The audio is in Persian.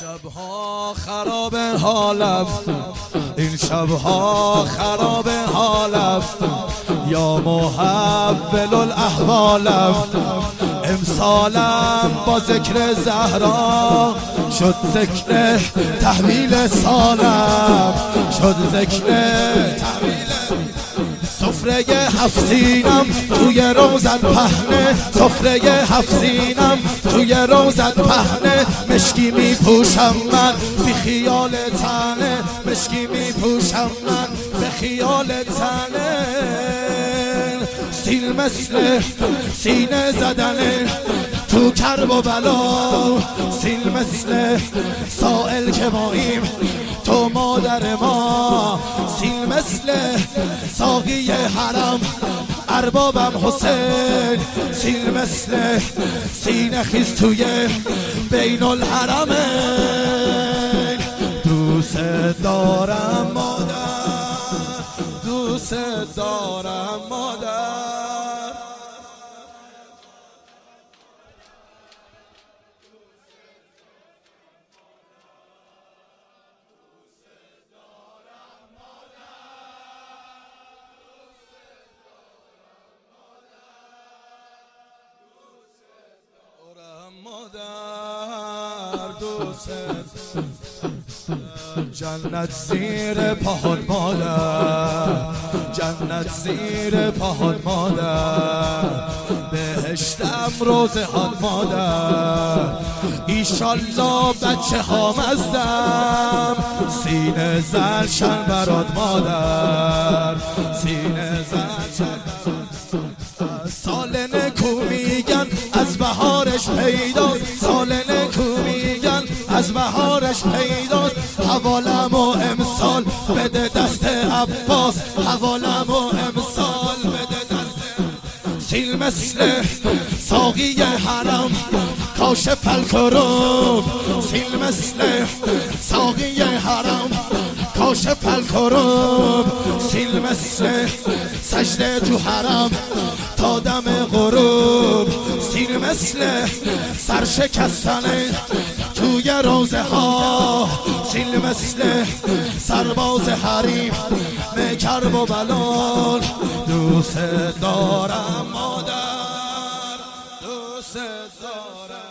شبها خراب حالم، این شبها خراب حالم، یا محول الاحوالم. امسالم با ذکر زهرا شد ذکر تحویل سالم، شد ذکر تحویل سفره هفسینم توی روزت پهنه، سفره هفسینم توی روزت پهنه. مشکی می پوشم من بی خیال تنه، مشکی می پوشم من به خیال تنه. سیل مثل سینه زدنه تو کرب و بلا، سیل مثل سائل که ماییم تو مادر ما. سیل مثل ساقی حرم اربابم حسین، سیل مثل سینه خیز توی بین الحرمین. دوست دارم مادر، دوست دارم مادر. مادر دوست جنت زیر پاهات مادر، جنت زیر پاهات مادر، بهشتم روزه هات مادر. ایشالله بچه ها مزدم سینه زرشن برات مادر، سینه زرشن. سال نکو میگن از بهارش پیداست، سال نکو میگن از بهارش پیداست. حوالم و امسال بده دست عباس، حوالم و امسال بده دست. سیل مثل ساقی حرم کاشف الکروب، سیل مثل ساقی حرم کاشف الکروب. سیل مثل سجده تو حرم تا دم غروب، سیل مثل سرشکستنه توی روزه ها. سیل مثل سرباز حریم کرب و بلال. دوست دارم مادر، دوست دارم.